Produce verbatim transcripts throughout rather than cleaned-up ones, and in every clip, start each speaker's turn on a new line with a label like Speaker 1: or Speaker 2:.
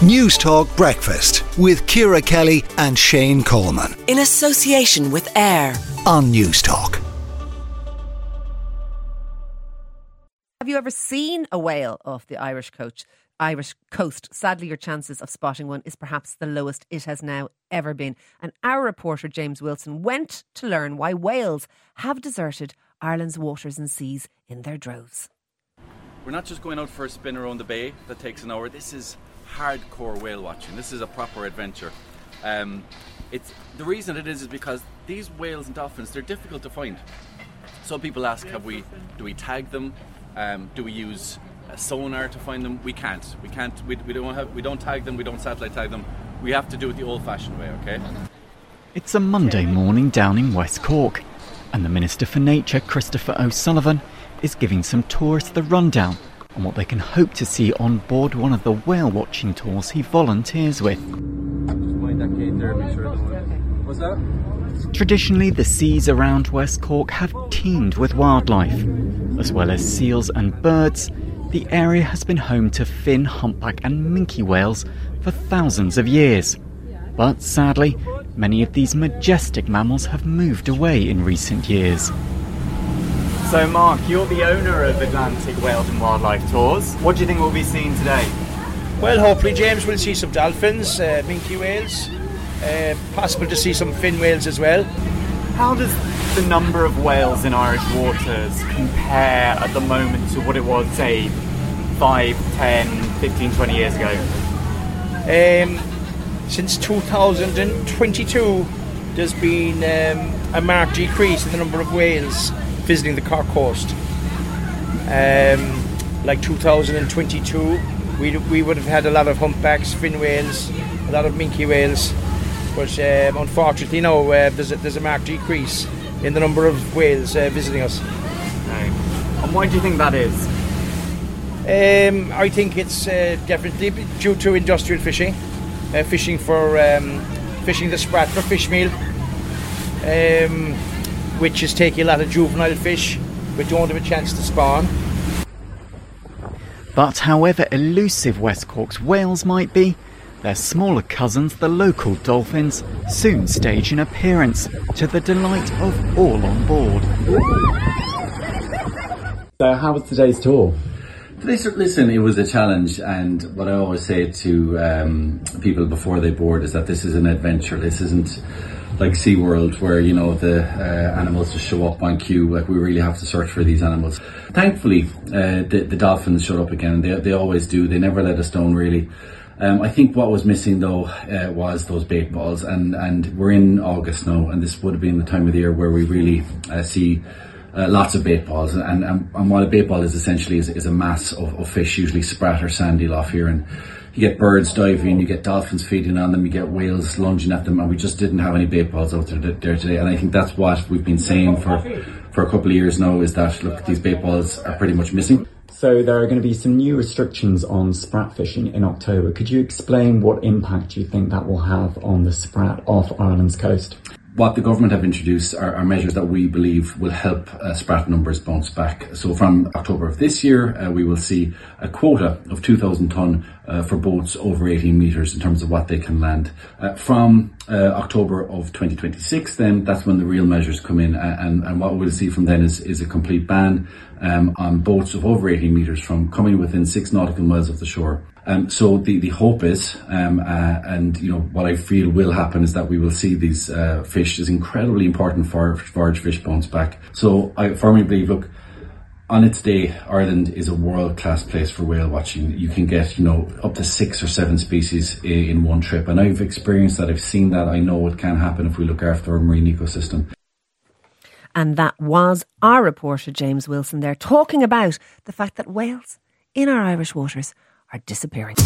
Speaker 1: News Talk Breakfast with Ciara Kelly and Shane Coleman.
Speaker 2: In association with AIR
Speaker 1: on News Talk.
Speaker 3: Have you ever seen a whale off the Irish coast? Irish coast. Sadly, your chances of spotting one is perhaps the lowest it has now ever been. And our reporter, James Wilson, went to learn why whales have deserted Ireland's waters and seas in their droves.
Speaker 4: We're not just going out for a spin around the bay that takes an hour. This is hardcore whale watching. This is a proper adventure. Um, it's the reason it is is because these whales and dolphins, they're difficult to find. Some people ask, have we? Do we tag them? Um, do we use a sonar to find them? We can't. We can't. We, we don't have. We don't tag them. We don't satellite tag them. We have to do it the old-fashioned way. Okay.
Speaker 5: It's a Monday morning down in West Cork, and the Minister for Nature, Christopher O'Sullivan, is giving some tourists the rundown on what they can hope to see on board one of the whale watching tours he volunteers with.
Speaker 4: What's that?
Speaker 5: Traditionally, the seas around West Cork have teemed with wildlife. As well as seals and birds, the area has been home to fin, humpback and minke whales for thousands of years. But sadly, many of these majestic mammals have moved away in recent years. So Mark, you're the owner of Atlantic Whales and Wildlife Tours. What do you think we'll be seeing today?
Speaker 6: Well, hopefully, James, we'll see some dolphins, uh, minke whales, uh, possible to see some fin whales as well.
Speaker 5: How does the number of whales in Irish waters compare at the moment to what it was, say, five, ten, fifteen, twenty years ago?
Speaker 6: Um, since two thousand twenty-two, there's been um, a marked decrease in the number of whales visiting the Cork coast. Um, like two thousand twenty-two, we we would have had a lot of humpbacks, fin whales, a lot of minke whales, but um, unfortunately now uh, there's a, there's a marked decrease in the number of whales uh, visiting us.
Speaker 5: Okay. And why do you think that is?
Speaker 6: Um, I think it's uh, definitely due to industrial fishing, uh, fishing for um, fishing the sprat for fish meal. Um, which is taking a lot of juvenile fish which don't have a chance to spawn.
Speaker 5: But however elusive West Cork's whales might be, their smaller cousins, the local dolphins, soon stage an appearance to the delight of all on board. So how was today's tour?
Speaker 7: Listen, it was a challenge, and what I always say to um, people before they board is that this is an adventure. This isn't like SeaWorld where, you know, the uh, animals just show up on cue. Like, we really have to search for these animals. Thankfully, uh, the, the dolphins showed up again. They, they always do. They never let us down, really. Um, I think what was missing, though, uh, was those bait balls. And, and we're in August now, and this would have been the time of the year where we really uh, see uh, lots of bait balls. And, and, and what a bait ball is essentially is, is a mass of, of fish, usually sprat or sandeel off here. And you get birds diving, you get dolphins feeding on them, you get whales lunging at them, and we just didn't have any bait balls out there, there today. And I think that's what we've been saying for, for a couple of years now, is that, look, these bait balls are pretty much missing.
Speaker 5: So there are going to be some new restrictions on sprat fishing in October. Could you explain what impact you think that will have on the sprat off Ireland's coast?
Speaker 7: What the government have introduced are, are measures that we believe will help uh, sprat numbers bounce back. So from October of this year, uh, we will see a quota of two thousand tonne uh, for boats over eighteen metres in terms of what they can land. Uh, from uh, October of twenty twenty-six, then that's when the real measures come in, uh, and, and what we'll see from then is, is a complete ban um, on boats of over eighteen metres from coming within six nautical miles of the shore. Um, so the, the hope is, um, uh, and you know what I feel will happen, is that we will see these uh, fish is incredibly important for forage fish bounce back. So I firmly believe, look, on its day, Ireland is a world-class place for whale watching. You can get, you know, up to six or seven species in one trip, and I've experienced that. I've seen that. I know it can happen if we look after our marine ecosystem.
Speaker 3: And that was our reporter James Wilson there, talking about the fact that whales in our Irish waters are disappearing.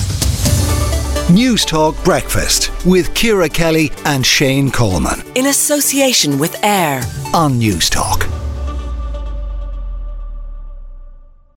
Speaker 1: News Talk Breakfast with Ciara Kelly and Shane Coleman.
Speaker 2: In association with AIR
Speaker 1: on News Talk.